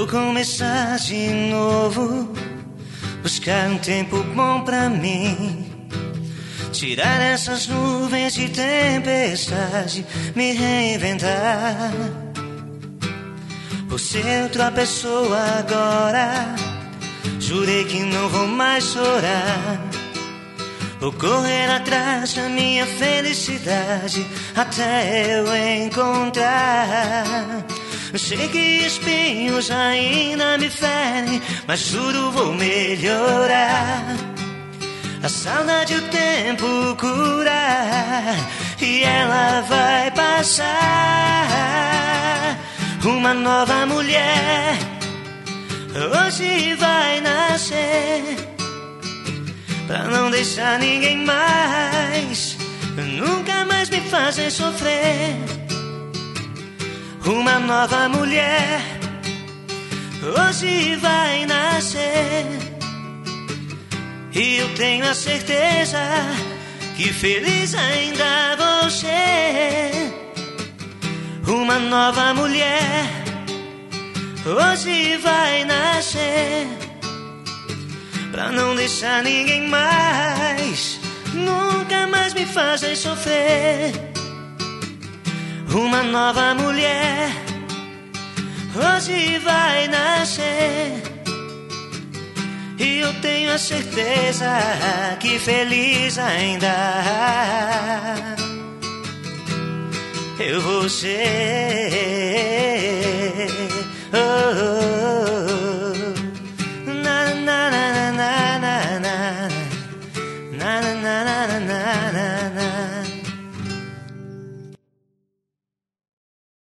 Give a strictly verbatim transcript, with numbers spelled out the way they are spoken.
Vou começar de novo, buscar um tempo bom pra mim, tirar essas nuvens de tempestade, me reinventar. Por ser outra pessoa agora, jurei que não vou mais chorar. Vou correr atrás da minha felicidade até eu encontrar. Eu sei que espinhos ainda me ferem, mas juro vou melhorar. A saudade o tempo cura e ela vai passar. Uma nova mulher hoje vai nascer, pra não deixar ninguém mais, nunca mais me fazer sofrer. Uma nova mulher hoje vai nascer, e eu tenho a certeza que feliz ainda vou ser. Uma nova mulher hoje vai nascer, pra não deixar ninguém mais, nunca mais me fazer sofrer. Uma nova mulher hoje vai nascer, e eu tenho a certeza que feliz ainda eu vou ser. Oh, oh, oh. Na, na, na, na, na, na, na, na, na, na, na.